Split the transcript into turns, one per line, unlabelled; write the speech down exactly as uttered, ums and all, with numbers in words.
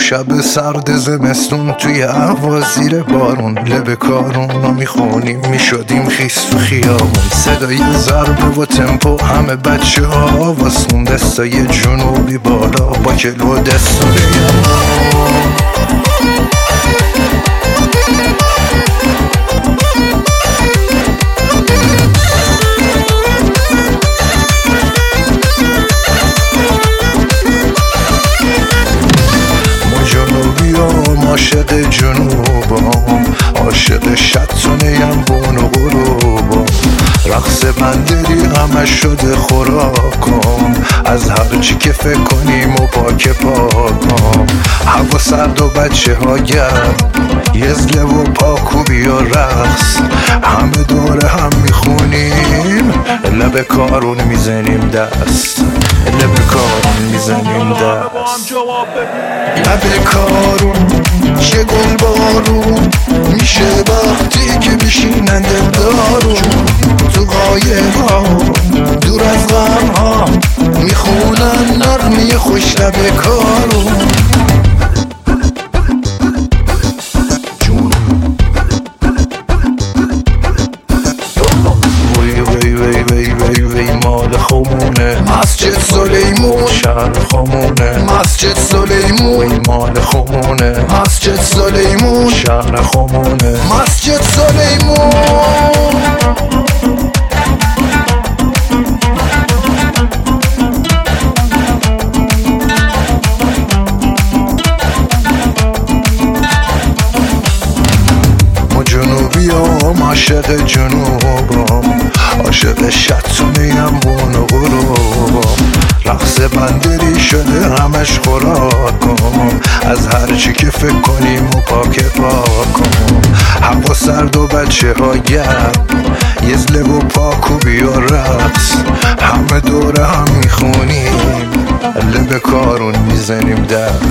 شب سرد زمستون توی هوا زیر بارون لب کارون رو میخونیم میشدیم خیس تو خیابون. صدای ضربه و تمپو همه بچه ها واسون دستای جنوبی بالا با کلو دستای عاشق جنوبم، عاشق شطونیم بون و غروبم. رقص بندری همه شده خوراکم، از هر چی که فکر کنیم و پاک پاکم. هوا سرد و بچه ها گرم، یزله و پاکوبی و رقص، همه دوره هم میخونیم، لب کارون میزنیم دست، لب کارون میزنیم دست. لب کارون چه گل بارون میشه وقتی که بشینن دلدارون. تو قایق ها دور از غم ها میخونن نرمی خوش لب کارون. خمونه مسجد سلیمون، شهر خمونه مسجد سلیمون، وی مال خمونه مسجد سلیمون، شهر خمونه مسجد سلیمون. ما جنوبی هم عاشق جنوبم، عاشق شطونیم بون و غروبم. رقص بندری شده همش خوراکم، از هر چی که فکر کنیم و پاک پاکم. هوا سرد و بچه ها گرم، یزله و پاکوبی و رقص، همه دوره هم میخونیم، لب کارون میزنیم دست.